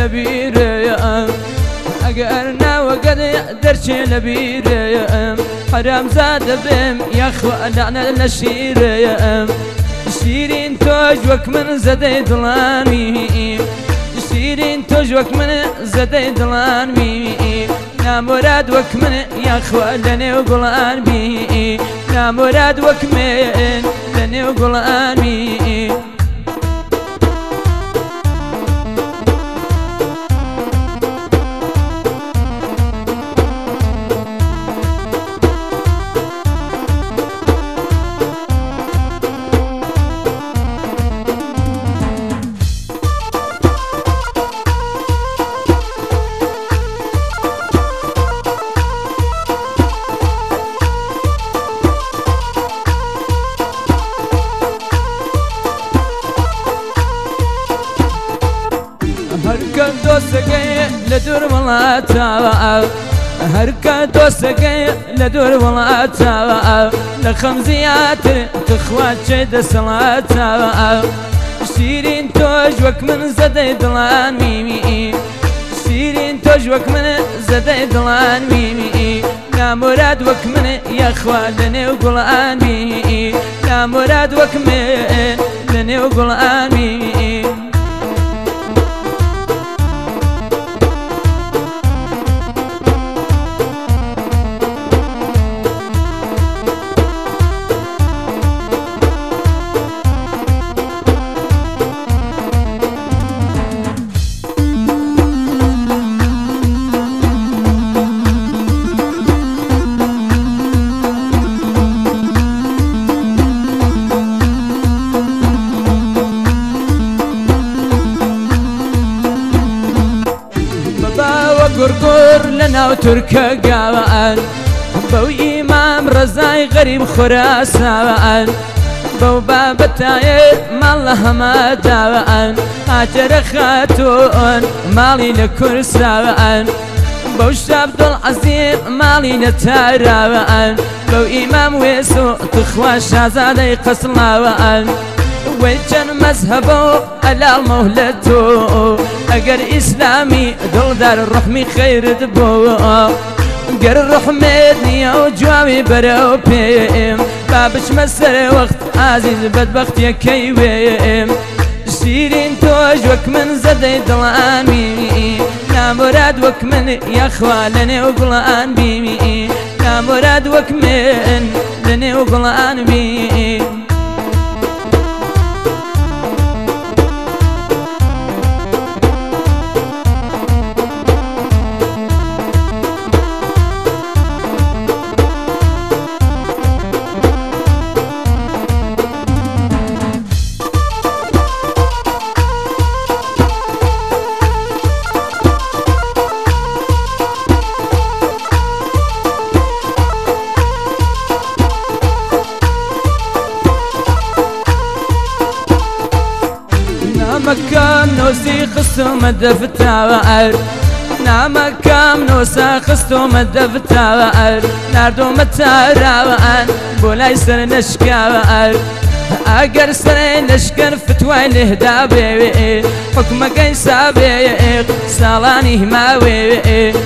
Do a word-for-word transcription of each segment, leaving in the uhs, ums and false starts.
لبيرم اگرنا وقد درچه لبيرم حرام زاد بم يا خوانا لشيرم شيرين توج وك من زدي ظلامي شيرين توج وك من زدي ظلامي نا مراد وك من يا خوانا وقلان بي نا مراد وك من لني وقلان بي هركا دوسكي لدور ملاتا هركا دوسكي لدور ملاتا لخمزيات تخوات شد صلاتا شيرين توجوك من زدي ضلان ميمي شيرين توجوك من زدي ضلان ميمي لا مراد وك من يا خوالني وقلان ميمي لا مراد وك من لني وقلان ميمي قرقر لنا وتركا قاوان بو إمام رزاي غريب خراسان بو باب التاير مالها ما داوان هاجر خاتون مالي لكرسان بو شابد العظيم مالي نتاراوان بو إمام ويسو تخوى شازادي قصلاوان ويجن مذهبه على المهلتو اگر اسلامي دل دار الرحمي خير دبو قر الرحمتني وجوامي برو بيم بابش مسر وقت عزيز بدبخت يا كيويم شيرين توجوك من زدي ضلان بيمي لا مراد وك من يا خوالني وقلان بيمي لا مراد وك من لني وقلان بيمي نامكام نوسي خستو مدفتا وعر نامكام نوسا خستو مدفتا وعر ناردو متارا وعن بولاي سر نشكا وعر اگر سر نشكن فتوى لهدا بي حكمك يسابي سالاني هماوي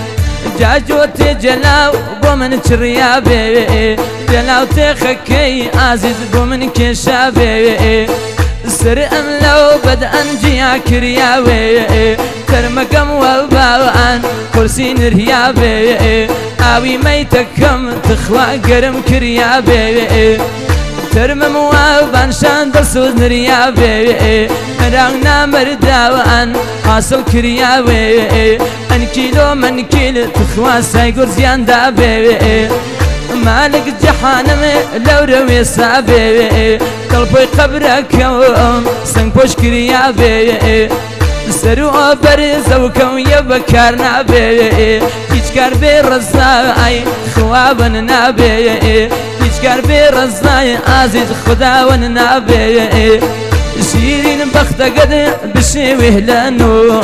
جاجو تجلاو بومن تريابي جلاو تخكي عزيز بومن كشابي سر ام لو بدأ جيا كرياوي ترمكم وباوان كرسين ريابي اوي ميتكم تخوى قرم كريابي ترمم وابان شان درسوز نريابي راغنا مرداوان حاصل كرياوي ان كيلو من كيل تخوى سايقور زيان دابي مالك جحانم لو روي سابي قلبي قبرك يوم سنگ پوش كريا بي سرو برز وكم يبكر نابي هيچ بي رزاي خوابن نابي هيچ بي رزاي عزيز خداون نابي شيرين بخت قد بشي وهلانو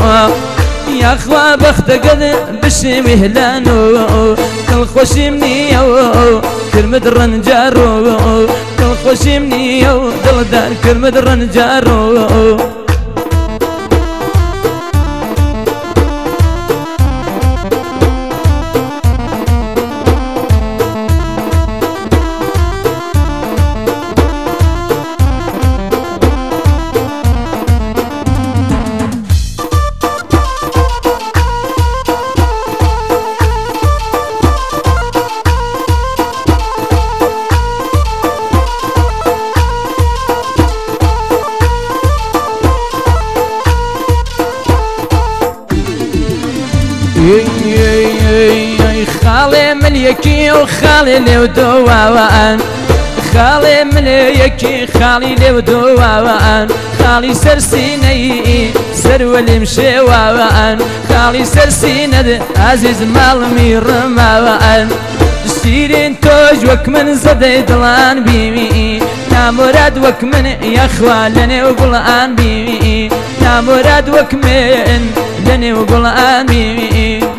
يا اخوا بخت قد بشي وهلانو كل خوشي مني كلمة الرنجارو كل خوشي مني دل دار كلمة الرنجارو مليكي وخالي لو دوان خالي مليكي خالي لو دوان خالي سرسيني سرولي مشيوان خالي سرسينة عزيز مالمي رموان شيرين توج وك من زدي دلان بيمي يا مراد وك من يا خوالني وقلان بيمي يا مراد وك من لني وقلان بيمي